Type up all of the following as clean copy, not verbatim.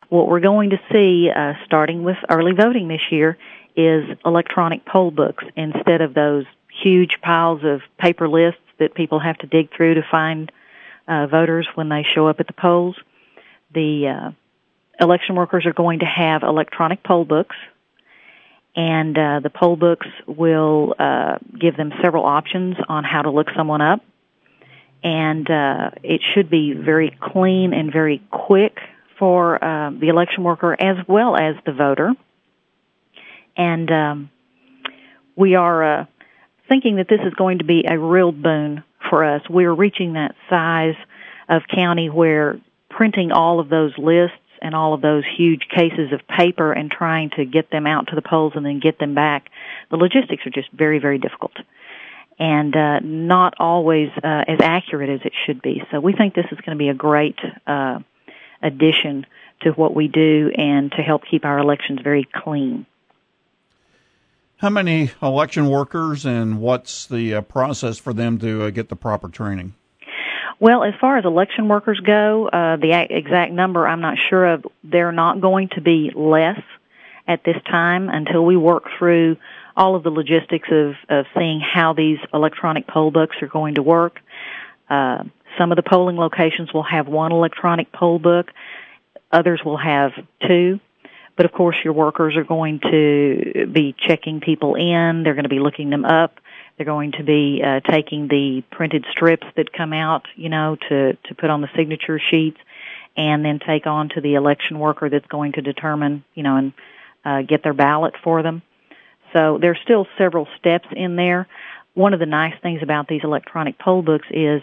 what we're going to see, starting with early voting this year, is electronic poll books instead of those huge piles of paper lists that people have to dig through to find voters when they show up at the polls. The election workers are going to have electronic poll books, and the poll books will give them several options on how to look someone up. And it should be very clean and very quick for the election worker as well as the voter. And we are thinking that this is going to be a real boon for us. We're reaching that size of county where printing all of those lists and all of those huge cases of paper and trying to get them out to the polls and then get them back, the logistics are just very, very difficult and not always as accurate as it should be. So we think this is going to be a great addition to what we do and to help keep our elections very clean. How many election workers, and what's the process for them to get the proper training? Well, as far as election workers go, the exact number I'm not sure of. They're not going to be less at this time until we work through all of the logistics of seeing how these electronic poll books are going to work. Some of the polling locations will have one electronic poll book. Others will have two. But, of course, your workers are going to be checking people in. They're going to be looking them up. They're going to be taking the printed strips that come out, to put on the signature sheets and then take on to the election worker that's going to determine, and get their ballot for them. So there's still several steps in there. One of the nice things about these electronic poll books is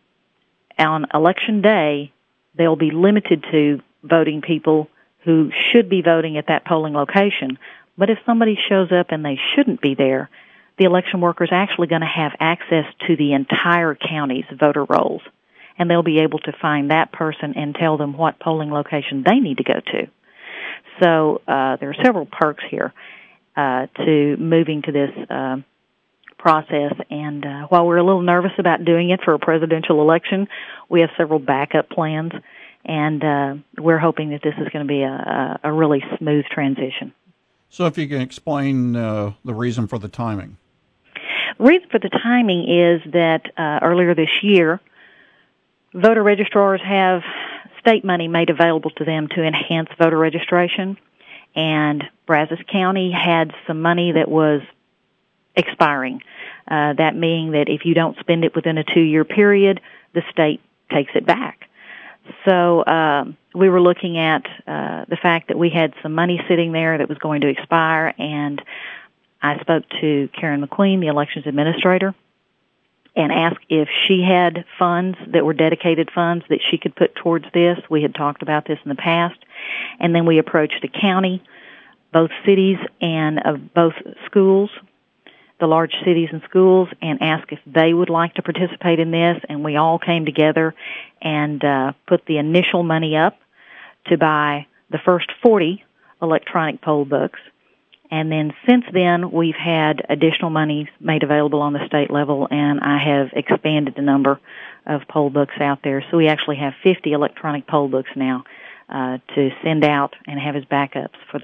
on Election Day, they'll be limited to voting people who should be voting at that polling location. But if somebody shows up and they shouldn't be there, the election worker is actually going to have access to the entire county's voter rolls, and they'll be able to find that person and tell them what polling location they need to go to. So there are several perks here to moving to this process, and while we're a little nervous about doing it for a presidential election, we have several backup plans, and we're hoping that this is going to be a really smooth transition. So if you can explain the reason for the timing. The reason for the timing is that earlier this year, voter registrars have state money made available to them to enhance voter registration, and Brazos County had some money that was expiring. That meaning that if you don't spend it within a 2-year period, the state takes it back. So we were looking at the fact that we had some money sitting there that was going to expire, and I spoke to Karen McQueen, the elections administrator, and asked if she had funds that were dedicated funds that she could put towards this. We had talked about this in the past. And then we approached the county, both cities and both schools, the large cities and schools, and asked if they would like to participate in this. And we all came together and put the initial money up to buy the first 40 electronic poll books. And then since then, we've had additional money made available on the state level, and I have expanded the number of poll books out there. So we actually have 50 electronic poll books now to send out and have as backups for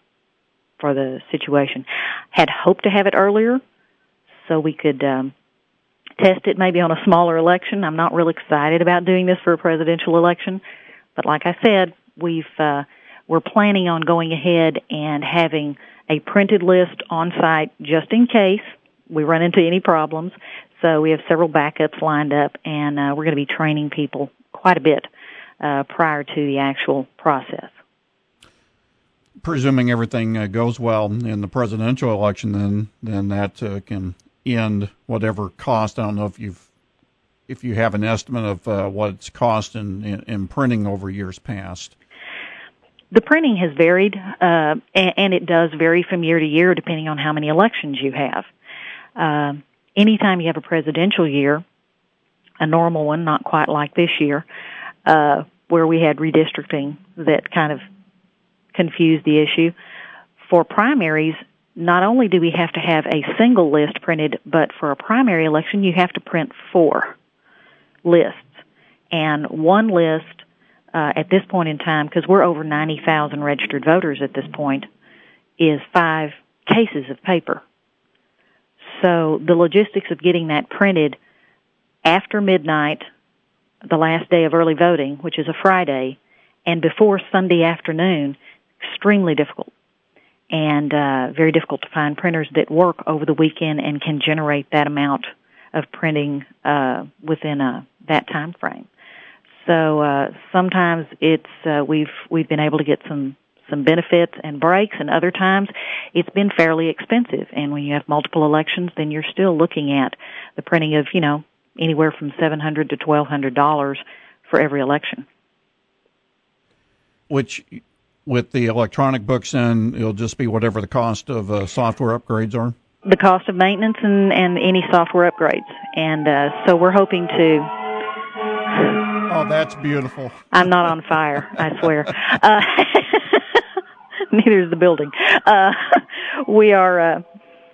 the situation. Had hoped to have it earlier so we could test it maybe on a smaller election. I'm not real excited about doing this for a presidential election, but like I said, we're planning on going ahead and having a printed list on site just in case we run into any problems. So we have several backups lined up, and we're going to be training people quite a bit prior to the actual process. Presuming everything goes well in the presidential election, then that can end whatever cost. I don't know if you have an estimate of what it's cost in printing over years past. The printing has varied, and it does vary from year to year depending on how many elections you have. Anytime you have a presidential year, a normal one, not quite like this year, where we had redistricting that kind of confused the issue, for primaries, not only do we have to have a single list printed, but for a primary election, you have to print 4 lists. And one list at this point in time, because we're over 90,000 registered voters at this point, is 5 cases of paper. So the logistics of getting that printed after midnight, the last day of early voting, which is a Friday, and before Sunday afternoon, extremely difficult. And very difficult to find printers that work over the weekend and can generate that amount of printing within that time frame. So sometimes it's we've been able to get some benefits and breaks, and other times it's been fairly expensive. And when you have multiple elections, then you're still looking at the printing of, anywhere from $700 to $1,200 for every election. Which, with the electronic books in, it'll just be whatever the cost of software upgrades are? The cost of maintenance and any software upgrades. And so we're hoping to... Oh, that's beautiful. I'm not on fire, I swear. Neither is the building. We are...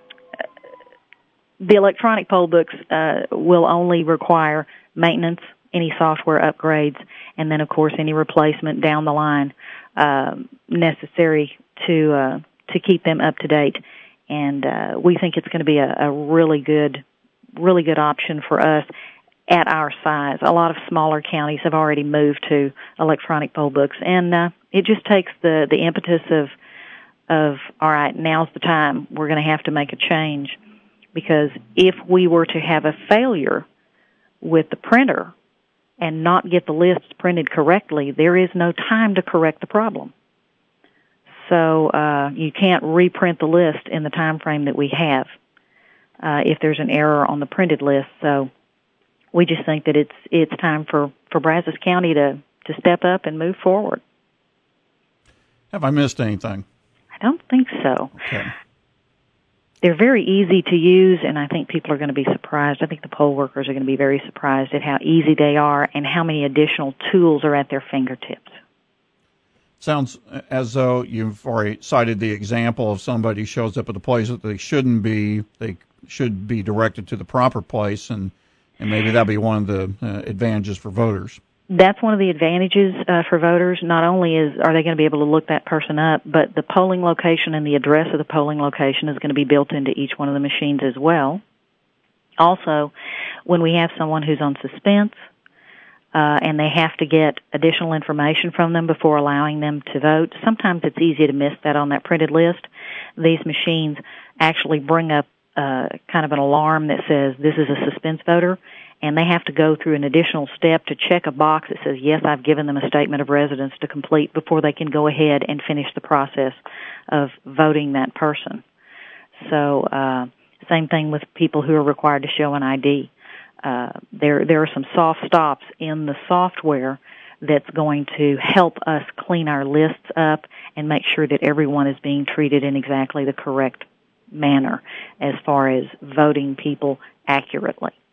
the electronic poll books will only require maintenance, any software upgrades, and then, of course, any replacement down the line necessary to keep them up to date. And we think it's going to be a really good option for us at our size. A lot of smaller counties have already moved to electronic poll books, and it just takes the impetus of all right, now's the time. We're going to have to make a change, because if we were to have a failure with the printer and not get the lists printed correctly, there is no time to correct the problem. So you can't reprint the list in the time frame that we have if there's an error on the printed list. So we just think that it's time for Brazos County to step up and move forward. Have I missed anything? I don't think so. Okay. They're very easy to use, and I think people are going to be surprised. I think the poll workers are going to be very surprised at how easy they are and how many additional tools are at their fingertips. Sounds as though you've already cited the example of somebody shows up at a place that they shouldn't be. They should be directed to the proper place, and maybe that'll be one of the advantages for voters. That's one of the advantages for voters. Not only are they going to be able to look that person up, but the polling location and the address of the polling location is going to be built into each one of the machines as well. Also, when we have someone who's on suspense, and they have to get additional information from them before allowing them to vote, sometimes it's easy to miss that on that printed list. These machines actually bring up kind of an alarm that says this is a suspense voter, and they have to go through an additional step to check a box that says, yes, I've given them a statement of residence to complete before they can go ahead and finish the process of voting that person. So same thing with people who are required to show an ID. There are some soft stops in the software that's going to help us clean our lists up and make sure that everyone is being treated in exactly the correct manner as far as voting people accurately.